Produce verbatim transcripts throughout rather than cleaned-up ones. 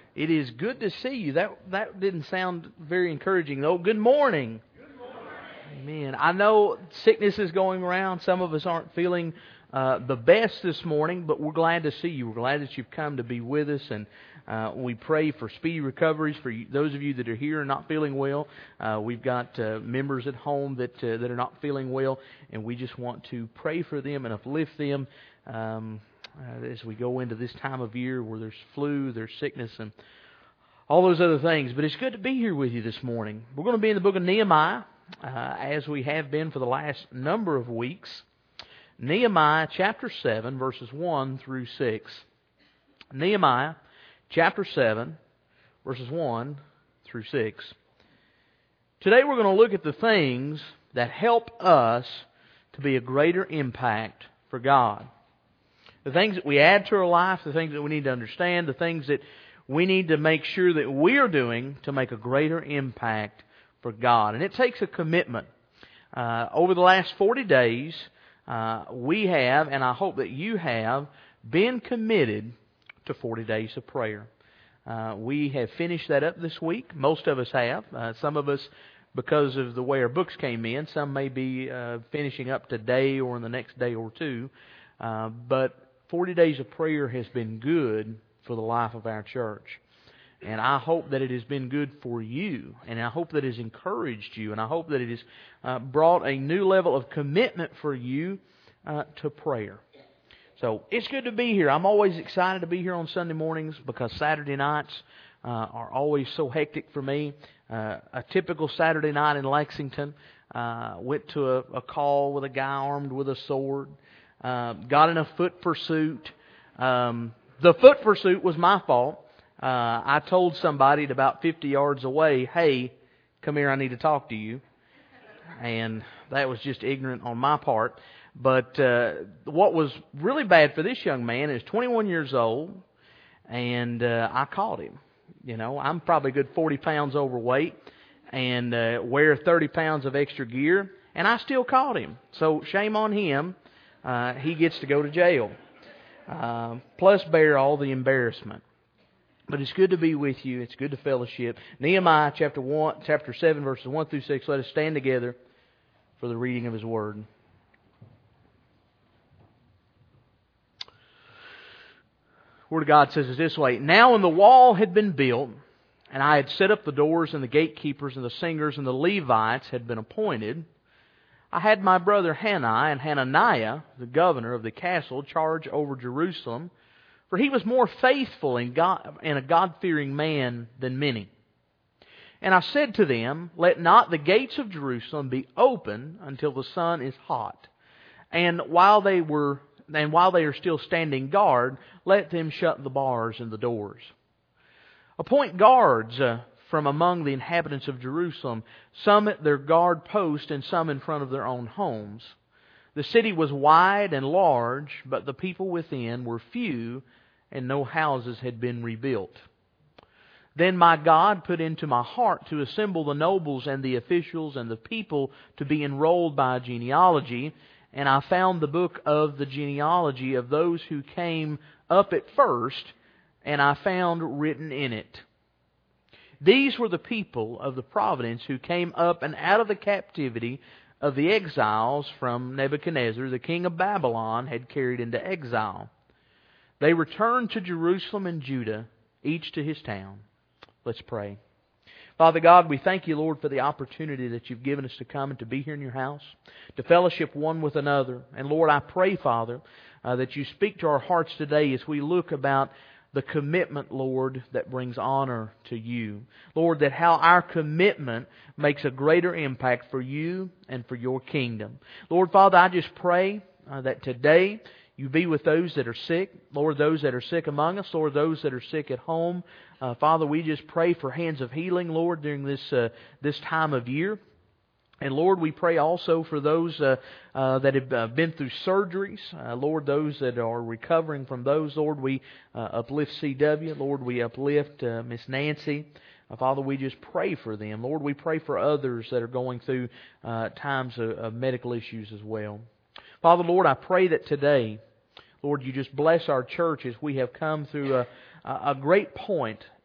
It is good to see you. That that didn't sound very encouraging, though. Good morning. Good morning. Amen. I know sickness is going around. Some of us aren't feeling uh, the best this morning, but we're glad to see you. We're glad that you've come to be with us, and uh, we pray for speedy recoveries for you, those of you that are here and not feeling well. Uh, we've got uh, members at home that uh, that are not feeling well, and we just want to pray for them and uplift them. Um, Uh, as we go into this time of year where there's flu, there's sickness, and all those other things. But it's good to be here with you this morning. We're going to be in the book of Nehemiah, uh, as we have been for the last number of weeks. Nehemiah chapter seven, verses one through six. Nehemiah chapter seven, verses one through six. Today we're going to look at the things that help us to be a greater impact for God. The things that we add to our life, the things that we need to understand, the things that we need to make sure that we are doing to make a greater impact for God. And it takes a commitment. Uh, over the last forty days, uh, we have, and I hope that you have, been committed to forty days of prayer. Uh, we have finished that up this week. Most of us have. Uh, some of us, because of the way our books came in, some may be uh, finishing up today or in the next day or two. Uh, but forty days of prayer has been good for the life of our church. And I hope that it has been good for you. And I hope that it has encouraged you. And I hope that it has uh, brought a new level of commitment for you uh, to prayer. So it's good to be here. I'm always excited to be here on Sunday mornings because Saturday nights uh, are always so hectic for me. Uh, a typical Saturday night in Lexington, uh, went to a, a call with a guy armed with a sword. Uh, got in a foot pursuit. Um, the foot pursuit was my fault. Uh, I told somebody at about fifty yards away, hey, come here, I need to talk to you. And that was just ignorant on my part. But uh, what was really bad for this young man is twenty-one years old, and uh, I caught him. You know, I'm probably a good forty pounds overweight and uh, wear thirty pounds of extra gear, and I still caught him. So shame on him. Uh, he gets to go to jail, uh, plus bear all the embarrassment. But it's good to be with you. It's good to fellowship. Nehemiah chapter one, chapter seven, verses one through six. Let us stand together for the reading of His Word. Word of God says it this way: Now when the wall had been built, and I had set up the doors, and the gatekeepers, and the singers, and the Levites had been appointed, I had my brother Hanani and Hananiah, the governor of the castle, charge over Jerusalem, for he was more faithful and, God, and a God-fearing man than many. And I said to them, Let not the gates of Jerusalem be open until the sun is hot, and while they were and while they are still standing guard, let them shut the bars and the doors. Appoint guards uh, from among the inhabitants of Jerusalem, some at their guard post and some in front of their own homes. The city was wide and large, but the people within were few, and no houses had been rebuilt. Then my God put into my heart to assemble the nobles and the officials and the people to be enrolled by genealogy, and I found the book of the genealogy of those who came up at first, and I found written in it. These were the people of the providence who came up and out of the captivity of the exiles from Nebuchadnezzar, the king of Babylon, had carried into exile. They returned to Jerusalem and Judah, each to his town. Let's pray. Father God, we thank you, Lord, for the opportunity that you've given us to come and to be here in your house, to fellowship one with another. And Lord, I pray, Father, uh, that you speak to our hearts today as we look about the commitment, Lord, that brings honor to you. Lord, that how our commitment makes a greater impact for you and for your kingdom. Lord, Father, I just pray uh, that today you be with those that are sick. Lord, those that are sick among us. Lord, those that are sick at home. Uh, Father, we just pray for hands of healing, Lord, during this uh, this time of year. And Lord, we pray also for those uh, uh, that have uh, been through surgeries. Uh, Lord, those that are recovering from those. Lord, we uh, uplift C W. Lord, we uplift uh, Miss Nancy. Uh, Father, we just pray for them. Lord, we pray for others that are going through uh, times of, of medical issues as well. Father, Lord, I pray that today, Lord, you just bless our church as we have come through a, a great point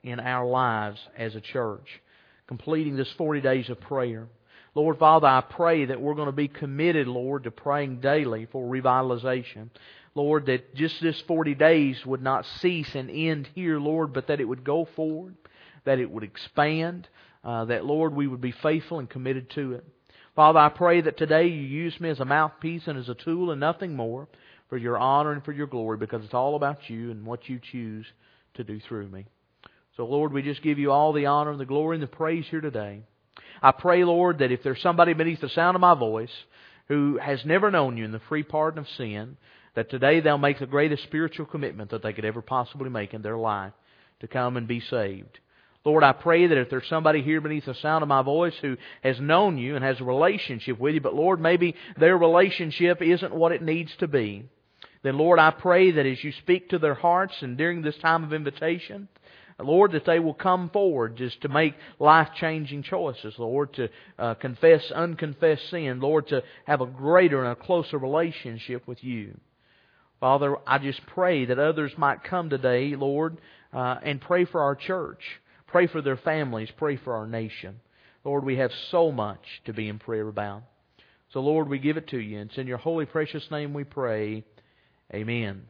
in our lives as a church, completing this forty days of prayer. Lord Father, I pray that we're going to be committed, Lord, to praying daily for revitalization. Lord, that just this forty days would not cease and end here, Lord, but that it would go forward, that it would expand, uh, that, Lord, we would be faithful and committed to it. Father, I pray that today you use me as a mouthpiece and as a tool and nothing more for your honor and for your glory, because it's all about you and what you choose to do through me. So, Lord, we just give you all the honor and the glory and the praise here today. I pray, Lord, that if there's somebody beneath the sound of my voice who has never known you in the free pardon of sin, that today they'll make the greatest spiritual commitment that they could ever possibly make in their life to come and be saved. Lord, I pray that if there's somebody here beneath the sound of my voice who has known you and has a relationship with you, but Lord, maybe their relationship isn't what it needs to be, then Lord, I pray that as you speak to their hearts and during this time of invitation, Lord, that they will come forward just to make life-changing choices, Lord, to uh, confess unconfessed sin, Lord, to have a greater and a closer relationship with you. Father, I just pray that others might come today, Lord, uh, and pray for our church, pray for their families, pray for our nation. Lord, we have so much to be in prayer about. So, Lord, we give it to you. It's in your holy, precious name we pray. Amen.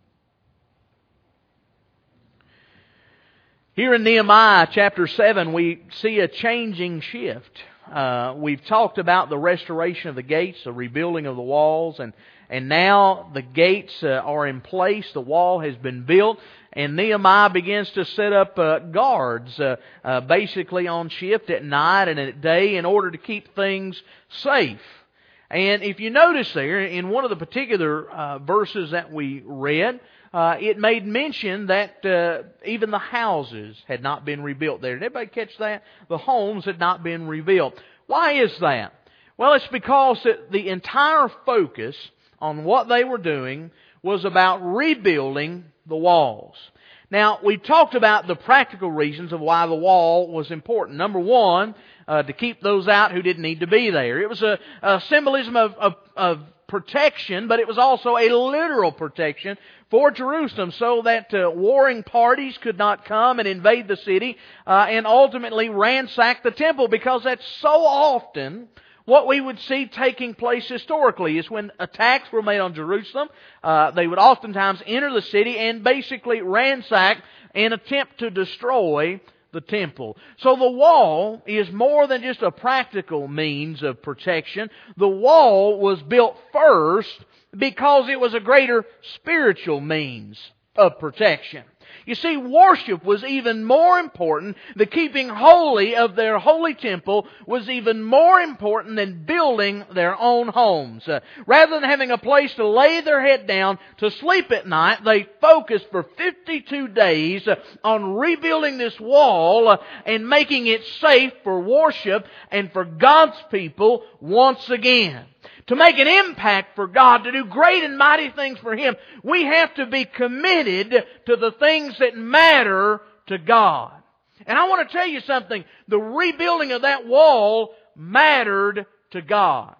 Here in Nehemiah chapter seven, we see a changing shift. Uh, we've talked about the restoration of the gates, the rebuilding of the walls, and, and now the gates uh, are in place, the wall has been built, and Nehemiah begins to set up uh, guards, uh, uh, basically on shift at night and at day in order to keep things safe. And if you notice there, in one of the particular uh, verses that we read, Uh, it made mention that uh, even the houses had not been rebuilt there. Did everybody catch that? The homes had not been rebuilt. Why is that? Well, it's because that the entire focus on what they were doing was about rebuilding the walls. Now, we talked about the practical reasons of why the wall was important. Number one, uh, to keep those out who didn't need to be there. It was a, a symbolism of, of, of protection, but it was also a literal protection for Jerusalem, so that uh, warring parties could not come and invade the city uh, and ultimately ransack the temple, because that's so often what we would see taking place historically, is when attacks were made on Jerusalem, uh, they would oftentimes enter the city and basically ransack and attempt to destroy the temple. So the wall is more than just a practical means of protection. The wall was built first because it was a greater spiritual means of protection. You see, worship was even more important. The keeping holy of their holy temple was even more important than building their own homes. Uh, rather than having a place to lay their head down to sleep at night, they focused for fifty-two days uh, on rebuilding this wall uh, and making it safe for worship and for God's people once again. To make an impact for God, to do great and mighty things for Him, we have to be committed to the things that matter to God. And I want to tell you something. The rebuilding of that wall mattered to God.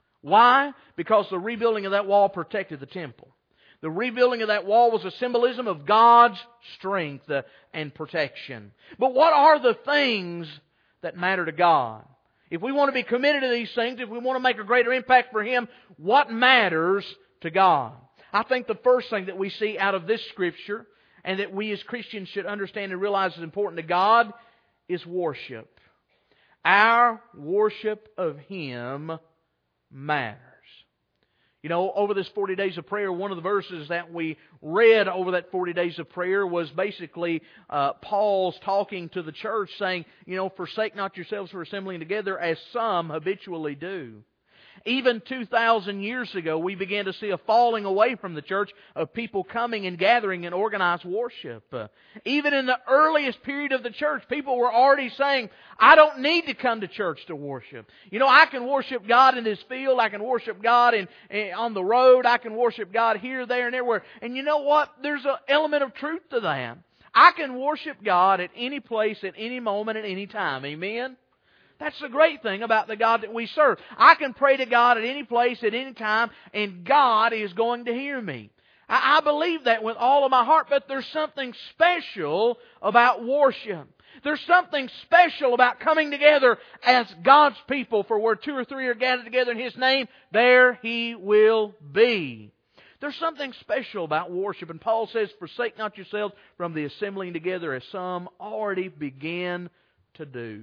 Why? Because the rebuilding of that wall protected the temple. The rebuilding of that wall was a symbolism of God's strength and protection. But what are the things that matter to God? If we want to be committed to these things, if we want to make a greater impact for Him, what matters to God? I think the first thing that we see out of this Scripture, and that we as Christians should understand and realize is important to God, is worship. Our worship of Him matters. You know, over this forty days of prayer, one of the verses that we read over that forty days of prayer was basically uh, Paul's talking to the church saying, you know, forsake not yourselves for assembling together as some habitually do. Even two thousand years ago, we began to see a falling away from the church of people coming and gathering in organized worship. Uh, even in the earliest period of the church, people were already saying, I don't need to come to church to worship. You know, I can worship God in this field. I can worship God in, in on the road. I can worship God here, there, and everywhere. And you know what? There's an element of truth to that. I can worship God at any place, at any moment, at any time. Amen? That's the great thing about the God that we serve. I can pray to God at any place, at any time, and God is going to hear me. I, I believe that with all of my heart, but there's something special about worship. There's something special about coming together as God's people, for where two or three are gathered together in His name, there He will be. There's something special about worship. And Paul says, forsake not yourselves from the assembling together, as some already began to do.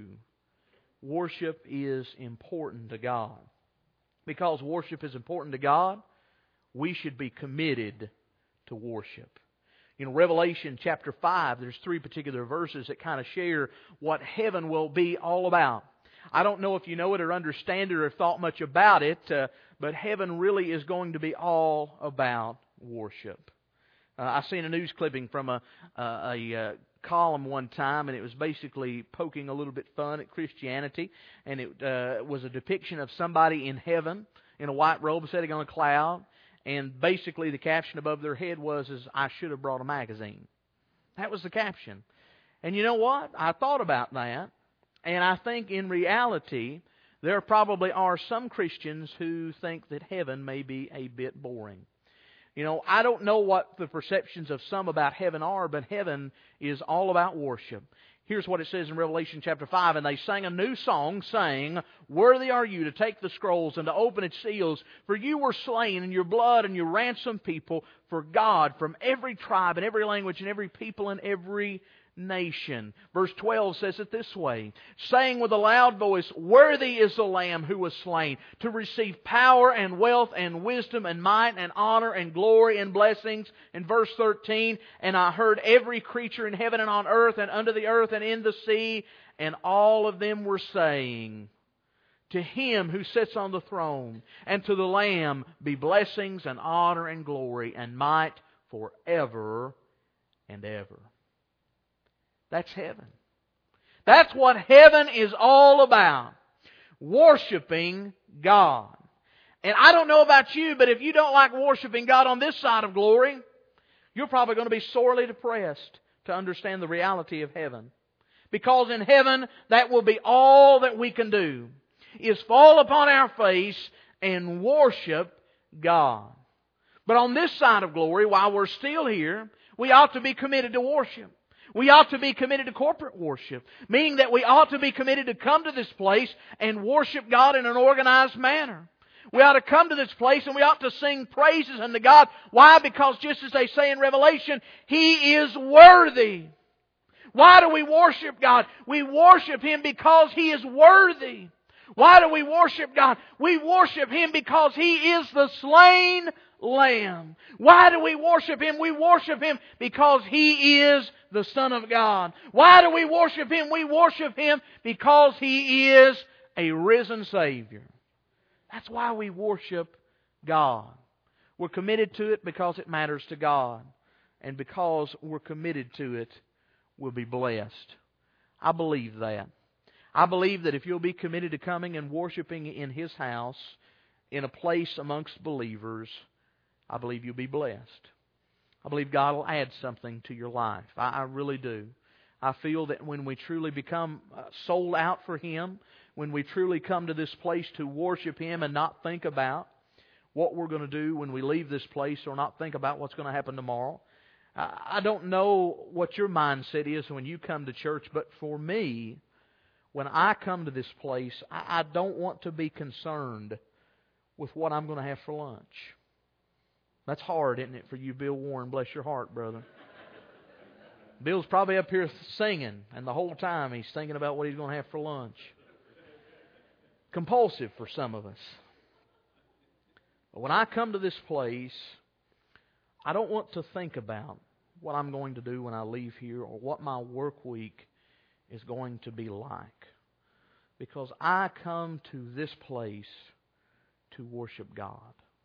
Worship is important to God. Because worship is important to God, we should be committed to worship. You know, Revelation chapter five, there's three particular verses that kind of share what heaven will be all about. I don't know if you know it or understand it or have thought much about it, uh, but heaven really is going to be all about worship. Uh, I seen a news clipping from a, a, a, a column one time, and it was basically poking a little bit fun at Christianity, and it uh, was a depiction of somebody in heaven in a white robe sitting on a cloud, and basically the caption above their head was, is, I should have brought a magazine. That was the caption. And you know what? I thought about that, and I think in reality, there probably are some Christians who think that heaven may be a bit boring. You know, I don't know what the perceptions of some about heaven are, but heaven is all about worship. Here's what it says in Revelation chapter five. And they sang a new song, saying, worthy are you to take the scrolls and to open its seals, for you were slain, and your blood and your ransomed people for God from every tribe and every language and every people and every nation. Verse twelve says it this way, saying with a loud voice, worthy is the Lamb who was slain to receive power and wealth and wisdom and might and honor and glory and blessings. And verse thirteen, and I heard every creature in heaven and on earth and under the earth and in the sea, and all of them were saying, to Him who sits on the throne and to the Lamb be blessings and honor and glory and might forever and ever. That's heaven. That's what heaven is all about. Worshiping God. And I don't know about you, but if you don't like worshiping God on this side of glory, you're probably going to be sorely depressed to understand the reality of heaven. Because in heaven, that will be all that we can do, is fall upon our face and worship God. But on this side of glory, while we're still here, we ought to be committed to worship. We ought to be committed to corporate worship, meaning that we ought to be committed to come to this place and worship God in an organized manner. We ought to come to this place and we ought to sing praises unto God. Why? Because just as they say in Revelation, He is worthy. Why do we worship God? We worship Him because He is worthy. Why do we worship God? We worship Him because He is the slain Lamb. Why do we worship Him? We worship Him because He is the Son of God. Why do we worship Him? We worship Him because He is a risen Savior. That's why we worship God. We're committed to it because it matters to God. And because we're committed to it, we'll be blessed. I believe that. I believe that if you'll be committed to coming and worshiping in His house, in a place amongst believers, I believe you'll be blessed. I believe God will add something to your life. I, I really do. I feel that when we truly become sold out for Him, when we truly come to this place to worship Him and not think about what we're going to do when we leave this place, or not think about what's going to happen tomorrow. I, I don't know what your mindset is when you come to church, but for me, when I come to this place, I, I don't want to be concerned with what I'm going to have for lunch. That's hard, isn't it, for you, Bill Warren? Bless your heart, brother. Bill's probably up here singing, and the whole time he's thinking about what he's going to have for lunch. Compulsive for some of us. But when I come to this place, I don't want to think about what I'm going to do when I leave here or what my work week is going to be like. Because I come to this place to worship God.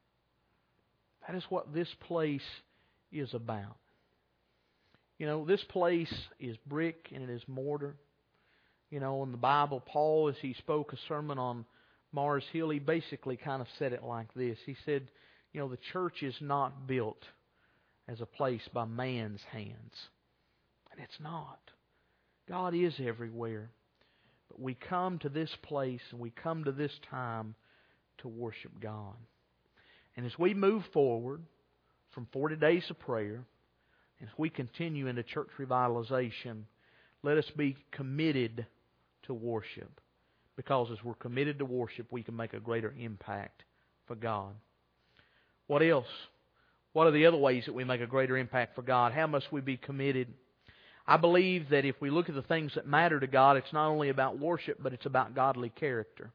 That is what this place is about. You know, this place is brick and it is mortar. You know, in the Bible, Paul, as he spoke a sermon on Mars Hill, he basically kind of said it like this. He said, you know, the church is not built as a place by man's hands. And it's not. God is everywhere. But we come to this place and we come to this time to worship God. And as we move forward, from forty days of prayer, and as we continue into church revitalization, let us be committed to worship. Because as we're committed to worship, we can make a greater impact for God. What else? What are the other ways that we make a greater impact for God? How must we be committed? I believe that if we look at the things that matter to God, it's not only about worship, but it's about godly character.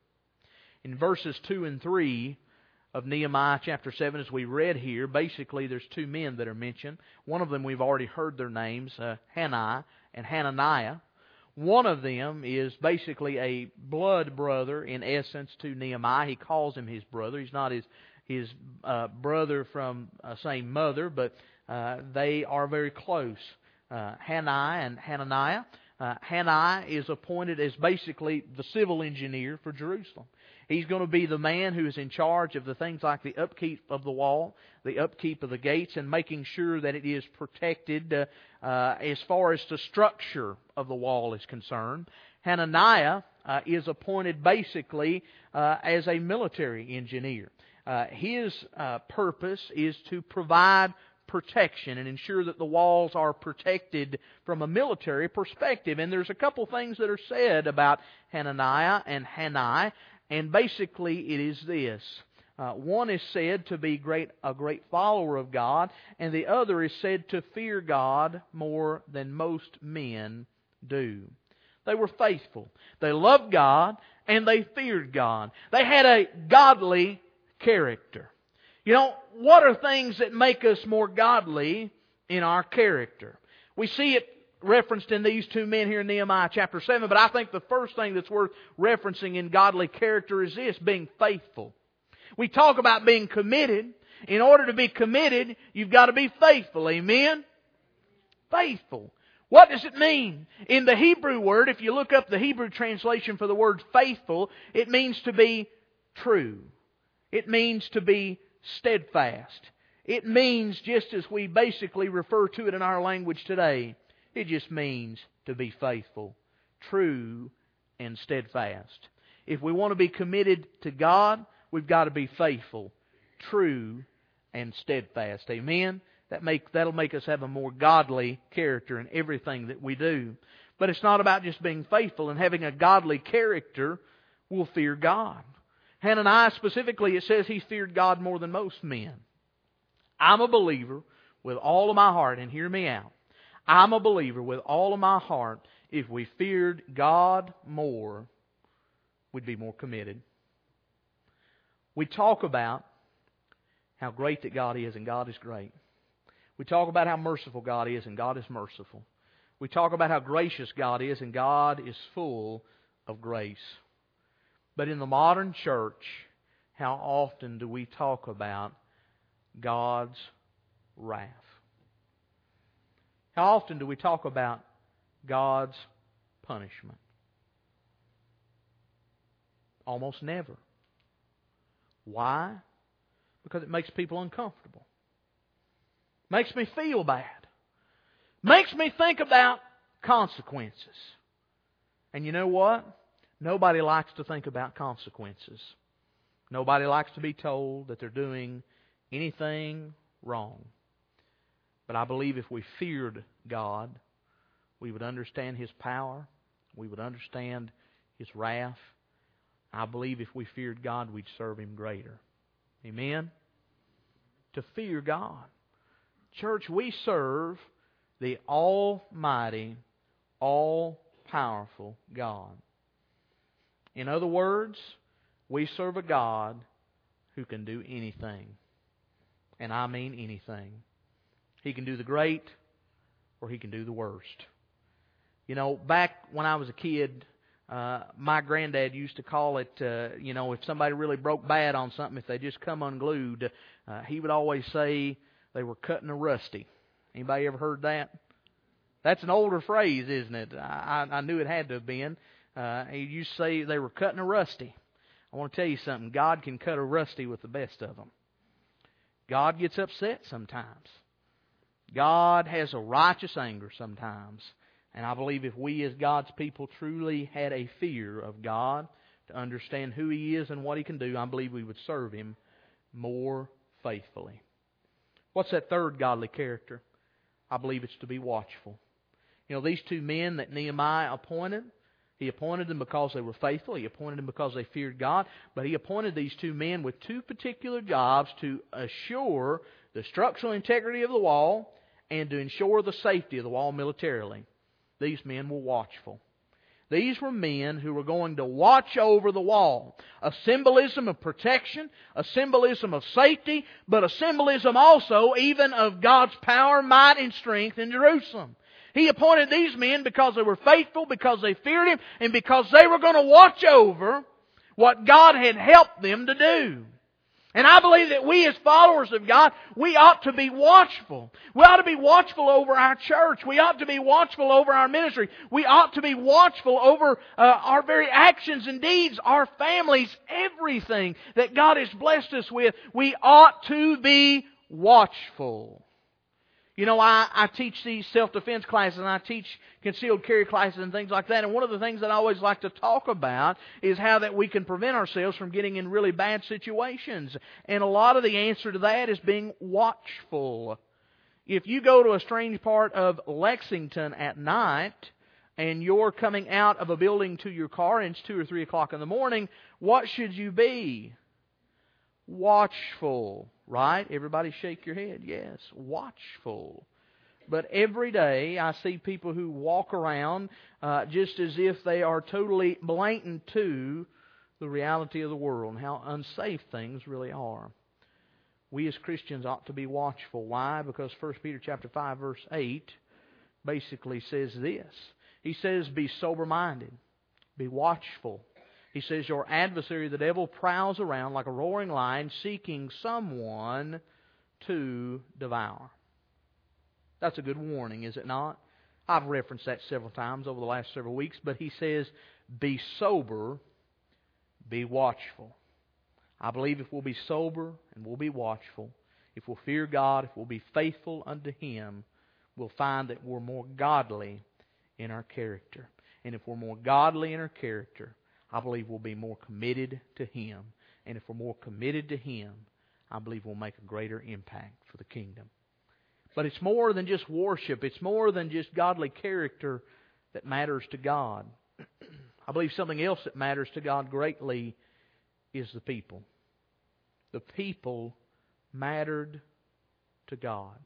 In verses two and three of Nehemiah chapter seven, as we read here, basically there's two men that are mentioned. One of them we've already heard their names, uh, Hanai and Hananiah. One of them is basically a blood brother, in essence, to Nehemiah. He calls him his brother. He's not his his uh, brother from uh, same mother, but uh, they are very close. Uh, Hanai and Hananiah. Uh, Hanai is appointed as basically the civil engineer for Jerusalem. He's going to be the man who is in charge of the things like the upkeep of the wall, the upkeep of the gates, and making sure that it is protected uh, uh, as far as the structure of the wall is concerned. Hananiah uh, is appointed basically uh, as a military engineer. Uh, his uh, purpose is to provide protection and ensure that the walls are protected from a military perspective. And there's a couple things that are said about Hananiah and Hanai, and basically it is this. Uh, one is said to be great a great follower of God, and the other is said to fear God more than most men do. They were faithful. They loved God, and they feared God. They had a godly character. You know, what are things that make us more godly in our character? We see it referenced in these two men here in Nehemiah chapter seven, but I think the first thing that's worth referencing in godly character is this, being faithful. We talk about being committed. In order to be committed, you've got to be faithful. Amen? Faithful. What does it mean? In the Hebrew word, if you look up the Hebrew translation for the word faithful, it means to be true. It means to be steadfast. It means, just as we basically refer to it in our language today, it just means to be faithful, true, and steadfast. If we want to be committed to God, we've got to be faithful, true, and steadfast. Amen? That make, that'll make us have a more godly character in everything that we do. But it's not about just being faithful and having a godly character. We'll fear God. Hananiah specifically, it says he feared God more than most men. I'm a believer with all of my heart, and hear me out. I'm a believer with all of my heart. If we feared God more, we'd be more committed. We talk about how great that God is, and God is great. We talk about how merciful God is, and God is merciful. We talk about how gracious God is, and God is full of grace. But in the modern church, how often do we talk about God's wrath? How often do we talk about God's punishment? Almost never. Why? Because it makes people uncomfortable. Makes me feel bad. Makes me think about consequences. And you know what? Nobody likes to think about consequences. Nobody likes to be told that they're doing anything wrong. But I believe if we feared God, we would understand His power. We would understand His wrath. I believe if we feared God, we'd serve Him greater. Amen? To fear God. Church, we serve the Almighty, all-powerful God. In other words, we serve a God who can do anything. And I mean anything. He can do the great, or He can do the worst. You know, back when I was a kid, uh, my granddad used to call it, uh, you know, if somebody really broke bad on something, if they just come unglued, uh, he would always say they were cutting a rusty. Anybody ever heard that? That's an older phrase, isn't it? I, I knew it had to have been. Uh, he used to say they were cutting a rusty. I want to tell you something. God can cut a rusty with the best of them. God gets upset sometimes. God has a righteous anger sometimes. And I believe if we as God's people truly had a fear of God, to understand who He is and what He can do, I believe we would serve Him more faithfully. What's that third godly character? I believe it's to be watchful. You know, these two men that Nehemiah appointed, he appointed them because they were faithful. He appointed them because they feared God. But he appointed these two men with two particular jobs to assure the structural integrity of the wall and to ensure the safety of the wall militarily. These men were watchful. These were men who were going to watch over the wall. A symbolism of protection, a symbolism of safety, but a symbolism also even of God's power, might, and strength in Jerusalem. He appointed these men because they were faithful, because they feared Him, and because they were going to watch over what God had helped them to do. And I believe that we as followers of God, we ought to be watchful. We ought to be watchful over our church. We ought to be watchful over our ministry. We ought to be watchful over uh, our very actions and deeds, our families, everything that God has blessed us with. We ought to be watchful. You know, I, I teach these self-defense classes and I teach concealed carry classes and things like that. And one of the things that I always like to talk about is how that we can prevent ourselves from getting in really bad situations. And a lot of the answer to that is being watchful. If you go to a strange part of Lexington at night and you're coming out of a building to your car and it's two or three o'clock in the morning, what should you be? Watchful. Right? Everybody shake your head. Yes, watchful. But every day I see people who walk around uh, just as if they are totally blatant to the reality of the world and how unsafe things really are. We as Christians ought to be watchful. Why? Because First Peter chapter five verse eight basically says this. He says, be sober-minded, be watchful. He says, your adversary, the devil, prowls around like a roaring lion seeking someone to devour. That's a good warning, is it not? I've referenced that several times over the last several weeks, but he says, be sober, be watchful. I believe if we'll be sober and we'll be watchful, if we'll fear God, if we'll be faithful unto Him, we'll find that we're more godly in our character. And if we're more godly in our character, I believe we'll be more committed to Him. And if we're more committed to Him, I believe we'll make a greater impact for the kingdom. But it's more than just worship. It's more than just godly character that matters to God. I believe something else that matters to God greatly is the people. The people mattered to God.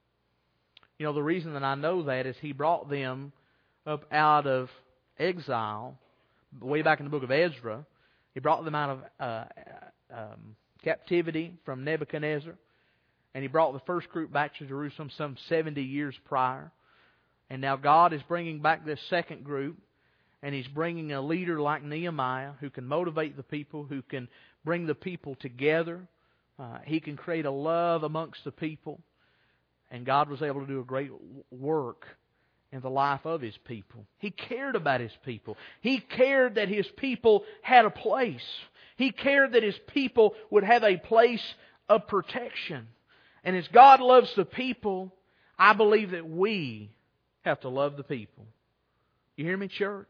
You know, the reason that I know that is He brought them up out of exile way back in the book of Ezra. He brought them out of uh, um, captivity from Nebuchadnezzar. And He brought the first group back to Jerusalem some seventy years prior. And now God is bringing back this second group. And He's bringing a leader like Nehemiah who can motivate the people, who can bring the people together. Uh, he can create a love amongst the people. And God was able to do a great work in the life of His people. He cared about His people. He cared that His people had a place. He cared that His people would have a place of protection. And as God loves the people, I believe that we have to love the people. You hear me, church?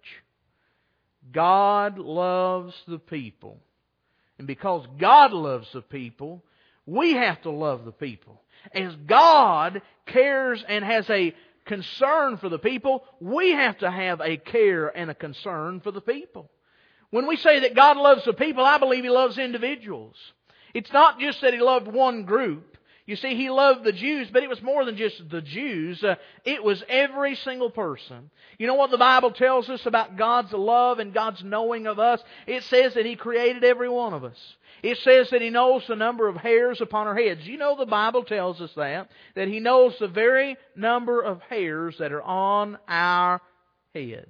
God loves the people. And because God loves the people, we have to love the people. As God cares and has a concern for the people, we have to have a care and a concern for the people. When we say that God loves the people, I believe He loves individuals. It's not just that He loved one group. You see, He loved the Jews, but it was more than just the Jews. Uh, it was every single person. You know what the Bible tells us about God's love and God's knowing of us? It says that He created every one of us. It says that He knows the number of hairs upon our heads. You know the Bible tells us that. That He knows the very number of hairs that are on our heads.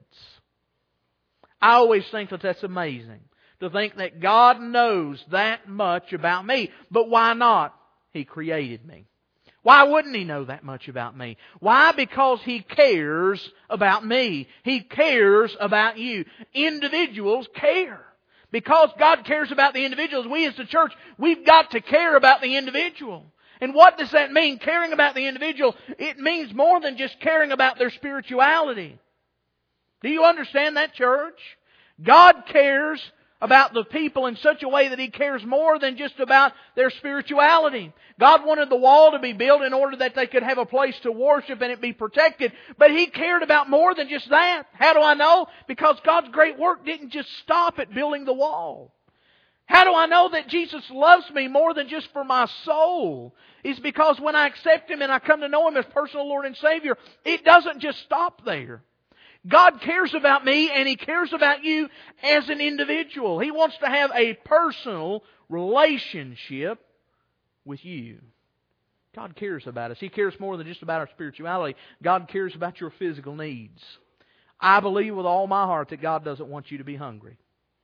I always think that that's amazing. To think that God knows that much about me. But why not? He created me. Why wouldn't He know that much about me? Why? Because He cares about me. He cares about you. Individuals care. Because God cares about the individuals, we as the church, we've got to care about the individual. And what does that mean, caring about the individual? It means more than just caring about their spirituality. Do you understand that, church? God cares about the people in such a way that He cares more than just about their spirituality. God wanted the wall to be built in order that they could have a place to worship and it be protected. But He cared about more than just that. How do I know? Because God's great work didn't just stop at building the wall. How do I know that Jesus loves me more than just for my soul? It's because when I accept Him and I come to know Him as personal Lord and Savior, it doesn't just stop there. God cares about me and He cares about you as an individual. He wants to have a personal relationship with you. God cares about us. He cares more than just about our spirituality. God cares about your physical needs. I believe with all my heart that God doesn't want you to be hungry.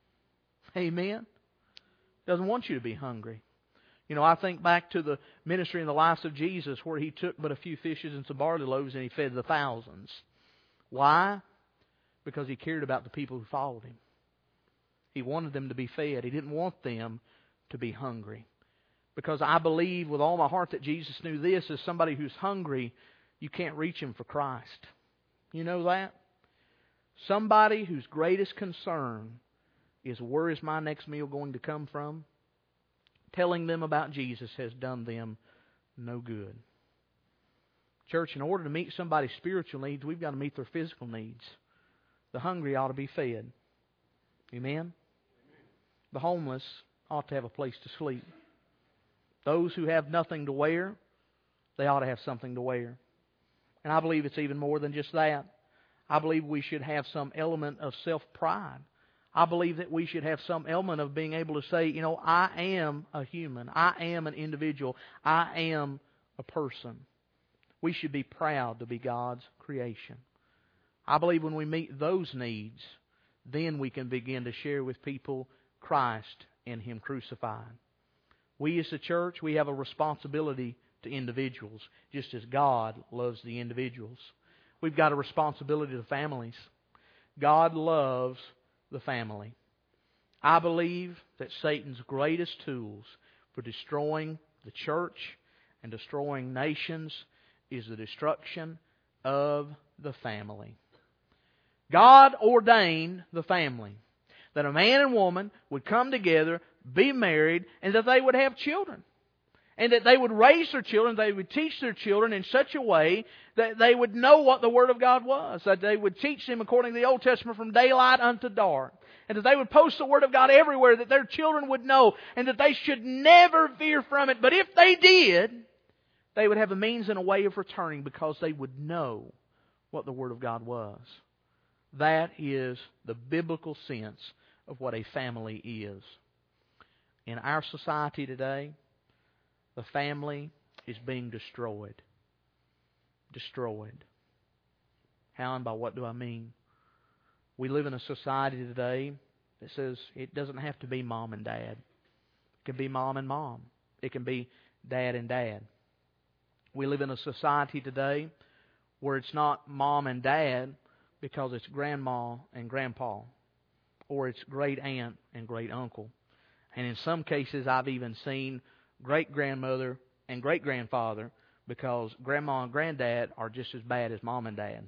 Amen? Doesn't want you to be hungry. You know, I think back to the ministry in the life of Jesus where He took but a few fishes and some barley loaves and He fed the thousands. Why? Because He cared about the people who followed Him. He wanted them to be fed. He didn't want them to be hungry. Because I believe with all my heart that Jesus knew this, as somebody who's hungry, you can't reach Him for Christ. You know that? Somebody whose greatest concern is where is my next meal going to come from? Telling them about Jesus has done them no good. Church, in order to meet somebody's spiritual needs, we've got to meet their physical needs. The hungry ought to be fed. Amen? The homeless ought to have a place to sleep. Those who have nothing to wear, they ought to have something to wear. And I believe it's even more than just that. I believe we should have some element of self-pride. I believe that we should have some element of being able to say, you know, I am a human. I am an individual. I am a person. We should be proud to be God's creation. I believe when we meet those needs, then we can begin to share with people Christ and Him crucified. We as a church, we have a responsibility to individuals, just as God loves the individuals. We've got a responsibility to families. God loves the family. I believe that Satan's greatest tools for destroying the church and destroying nations is the destruction of the family. God ordained the family, that a man and woman would come together, be married, and that they would have children. And that they would raise their children, they would teach their children in such a way that they would know what the Word of God was. That they would teach them according to the Old Testament from daylight unto dark. And that they would post the Word of God everywhere that their children would know. And that they should never veer from it. But if they did, they would have a means and a way of returning because they would know what the Word of God was. That is the biblical sense of what a family is. In our society today, the family is being destroyed. Destroyed. How and by what do I mean? We live in a society today that says it doesn't have to be mom and dad. It can be mom and mom. It can be dad and dad. We live in a society today where it's not mom and dad because it's grandma and grandpa. Or it's great aunt and great uncle. And in some cases I've even seen great-grandmother and great-grandfather because grandma and granddad are just as bad as mom and dad.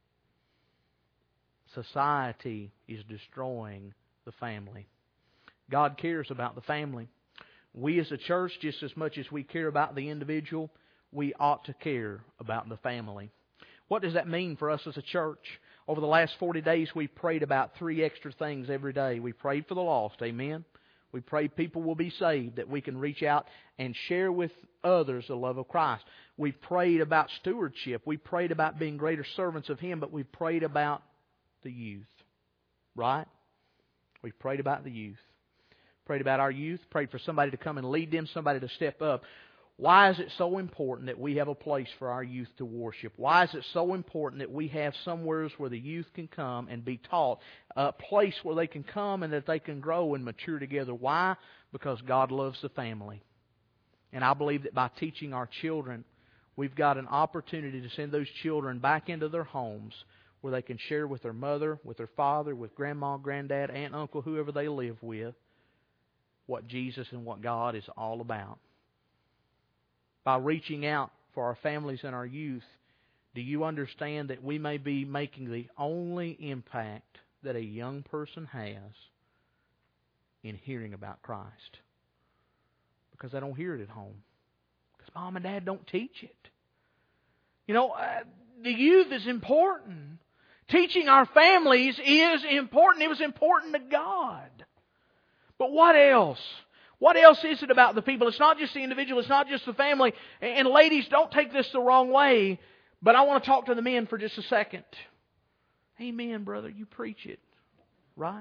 Society is destroying the family. God cares about the family. We as a church, just as much as we care about the individual, we ought to care about the family. What does that mean for us as a church? Over the last forty days, we prayed about three extra things every day. We prayed for the lost, amen? We pray people will be saved, that we can reach out and share with others the love of Christ. We prayed about stewardship. We prayed about being greater servants of Him, but we prayed about the youth. Right? We prayed about the youth. Prayed about our youth. Prayed for somebody to come and lead them, somebody to step up. Why is it so important that we have a place for our youth to worship? Why is it so important that we have somewheres where the youth can come and be taught? A place where they can come and that they can grow and mature together. Why? Because God loves the family. And I believe that by teaching our children, we've got an opportunity to send those children back into their homes where they can share with their mother, with their father, with grandma, granddad, aunt, uncle, whoever they live with, what Jesus and what God is all about. By reaching out for our families and our youth, do you understand that we may be making the only impact that a young person has in hearing about Christ. Because they don't hear it at home. Because Mom and Dad don't teach it. You know, uh, the youth is important. Teaching our families is important. It was important to God. But what else? What else is it about the people? It's not just the individual. It's not just the family. And ladies, don't take this the wrong way. But I want to talk to the men for just a second. Amen, brother. You preach it. Right?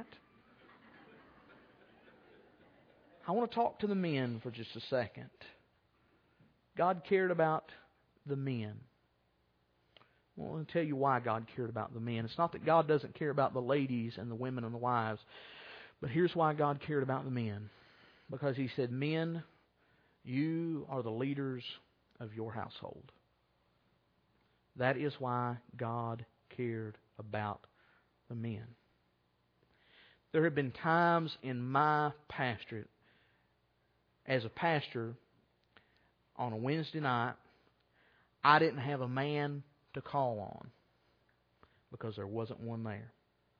I want to talk to the men for just a second. God cared about the men. Well, I'll tell you why God cared about the men. It's not that God doesn't care about the ladies and the women and the wives. But here's why God cared about the men. Because He said, men, you are the leaders of your household. That is why God cared about the men. There have been times in my pastorate, as a pastor, on a Wednesday night, I didn't have a man to call on because there wasn't one there.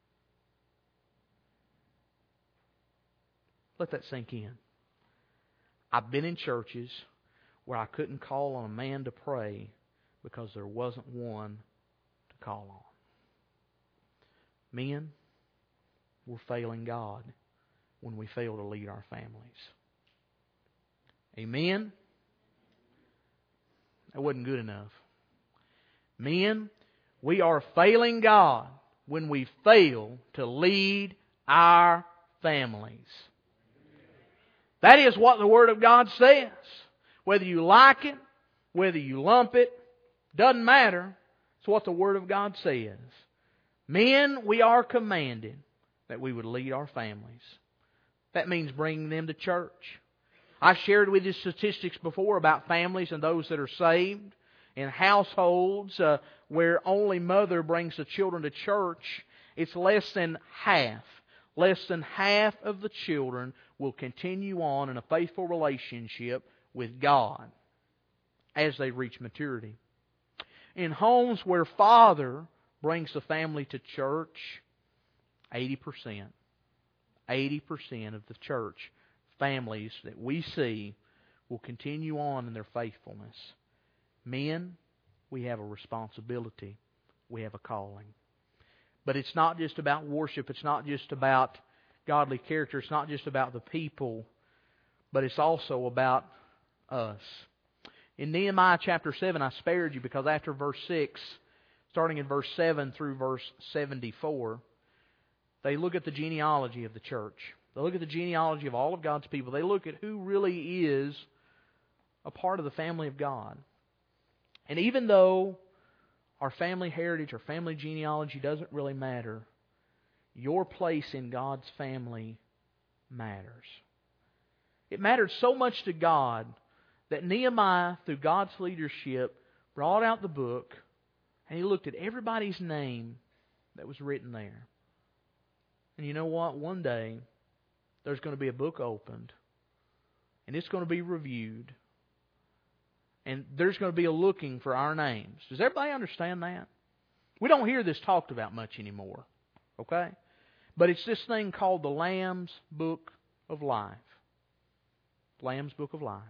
Let that sink in. I've been in churches where I couldn't call on a man to pray because there wasn't one to call on. Men, we're failing God when we fail to lead our families. Amen? That wasn't good enough. Men, we are failing God when we fail to lead our families. That is what the Word of God says. Whether you like it, whether you lump it, doesn't matter. It's what the Word of God says. Men, we are commanded that we would lead our families. That means bringing them to church. I shared with you statistics before about families and those that are saved. In households uh, where only mother brings the children to church, it's less than half. Less than half of the children will continue on in a faithful relationship with God as they reach maturity. In homes where father brings the family to church, eighty percent. eighty percent of the church families that we see will continue on in their faithfulness. Men, we have a responsibility. We have a calling. But it's not just about worship. It's not just about godly character. It's not just about the people. But it's also about us. In Nehemiah chapter seven, I spared you because after verse six, starting in verse seven through verse seventy-four, they look at the genealogy of the church. They look at the genealogy of all of God's people. They look at who really is a part of the family of God. And even though our family heritage, our family genealogy doesn't really matter, your place in God's family matters. It mattered so much to God that Nehemiah, through God's leadership, brought out the book and he looked at everybody's name that was written there. And you know what? One day, there's going to be a book opened and it's going to be reviewed. And there's going to be a looking for our names. Does everybody understand that? We don't hear this talked about much anymore. Okay? But it's this thing called the Lamb's Book of Life. Lamb's Book of Life.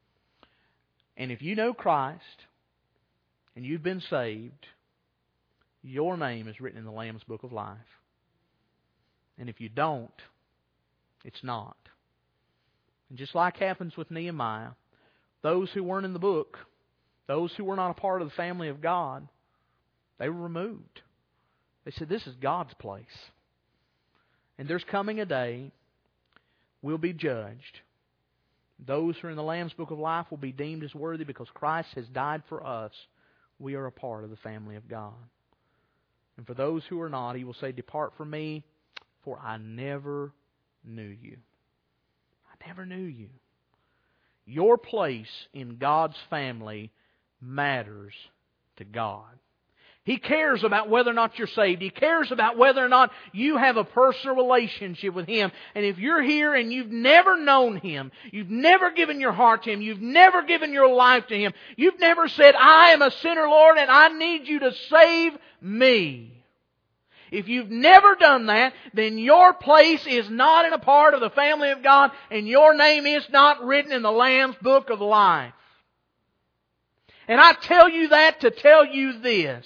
And if you know Christ and you've been saved, your name is written in the Lamb's Book of Life. And if you don't, it's not. And just like happens with Nehemiah, those who weren't in the book, those who were not a part of the family of God, they were removed. They said, this is God's place. And there's coming a day we'll be judged. Those who are in the Lamb's Book of Life will be deemed as worthy because Christ has died for us. We are a part of the family of God. And for those who are not, He will say, depart from me, for I never knew you. I never knew you. Your place in God's family matters to God. He cares about whether or not you're saved. He cares about whether or not you have a personal relationship with Him. And if you're here and you've never known Him, you've never given your heart to Him, you've never given your life to Him, you've never said, I am a sinner, Lord, and I need You to save me. If you've never done that, then your place is not in a part of the family of God, and your name is not written in the Lamb's Book of Life. And I tell you that to tell you this.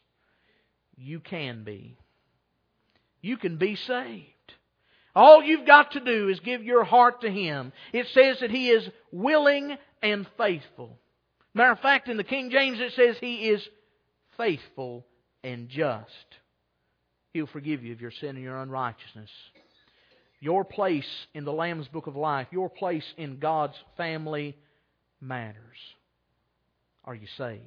You can be. You can be saved. All you've got to do is give your heart to Him. It says that He is willing and faithful. Matter of fact, in the King James it says He is faithful and just. He'll forgive you of your sin and your unrighteousness. Your place in the Lamb's Book of Life, your place in God's family matters. Are you saved?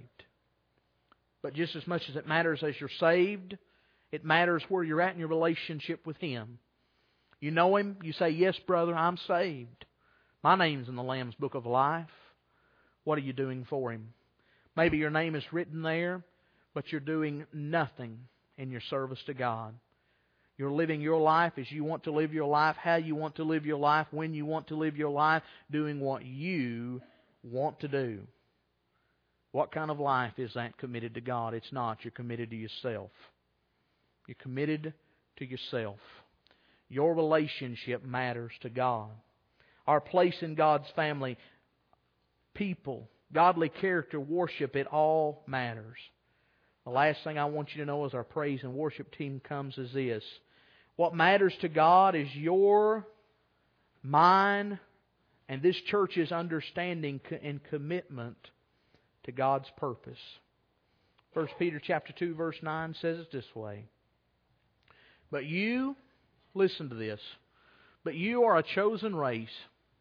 But just as much as it matters as you're saved, it matters where you're at in your relationship with Him. You know Him, you say, yes, brother, I'm saved. My name's in the Lamb's Book of Life. What are you doing for Him? Maybe your name is written there, but you're doing nothing in your service to God. You're living your life as you want to live your life, how you want to live your life, when you want to live your life, doing what you want to do. What kind of life is that committed to God? It's not. You're committed to yourself. You're committed to yourself. Your relationship matters to God. Our place in God's family, people, godly character, worship, it all matters. The last thing I want you to know as our praise and worship team comes is this. What matters to God is your, mine, and this church's understanding and commitment to God's purpose. First Peter chapter two verse nine says it this way. But you, listen to this, but you are a chosen race,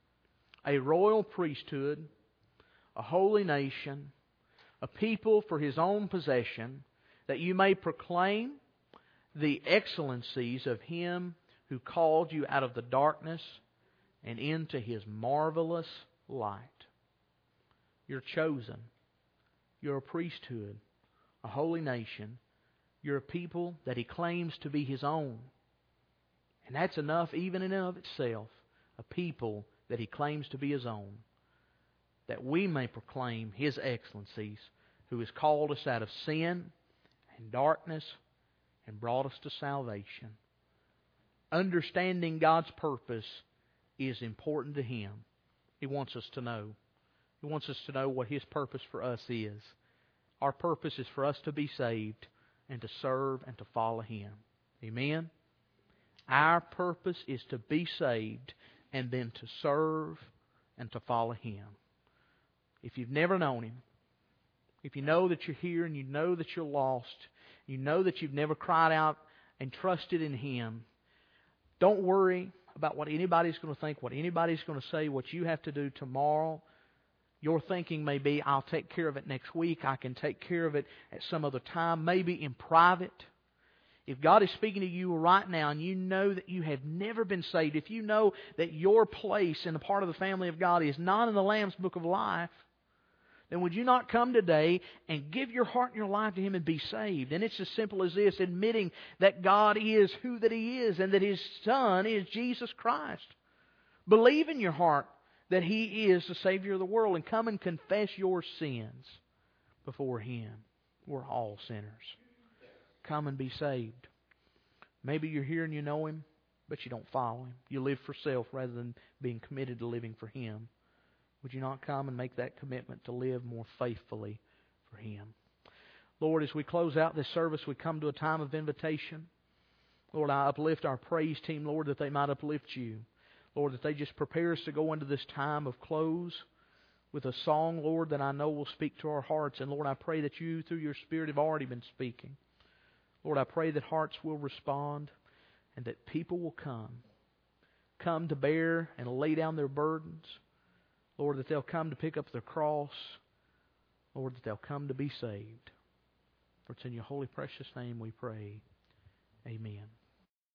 a royal priesthood, a holy nation, a people for His own possession, that you may proclaim the excellencies of Him who called you out of the darkness and into His marvelous light. You're chosen. You're a priesthood, a holy nation. You're a people that He claims to be His own. And that's enough even in and of itself. A people that He claims to be His own. That we may proclaim His excellencies, who has called us out of sin and darkness and brought us to salvation. Understanding God's purpose is important to Him. He wants us to know. He wants us to know what His purpose for us is. Our purpose is for us to be saved and to serve and to follow Him. Amen? Our purpose is to be saved and then to serve and to follow Him. If you've never known Him, if you know that you're here and you know that you're lost, you know that you've never cried out and trusted in Him, don't worry about what anybody's going to think, what anybody's going to say, what you have to do tomorrow. Your thinking may be, I'll take care of it next week. I can take care of it at some other time, maybe in private. If God is speaking to you right now and you know that you have never been saved, if you know that your place in the part of the family of God is not in the Lamb's Book of Life, then would you not come today and give your heart and your life to Him and be saved? And it's as simple as this, admitting that God is who that He is and that His Son is Jesus Christ. Believe in your heart that He is the Savior of the world and come and confess your sins before Him. We're all sinners. Come and be saved. Maybe you're here and you know Him, but you don't follow Him. You live for self rather than being committed to living for Him. Would you not come and make that commitment to live more faithfully for Him? Lord, as we close out this service, we come to a time of invitation. Lord, I uplift our praise team, Lord, that they might uplift You. Lord, that they just prepare us to go into this time of close with a song, Lord, that I know will speak to our hearts. And Lord, I pray that You, through Your Spirit, have already been speaking. Lord, I pray that hearts will respond and that people will come. Come to bear and lay down their burdens. Lord, that they'll come to pick up their cross. Lord, that they'll come to be saved. For it's in Your holy, precious name we pray. Amen.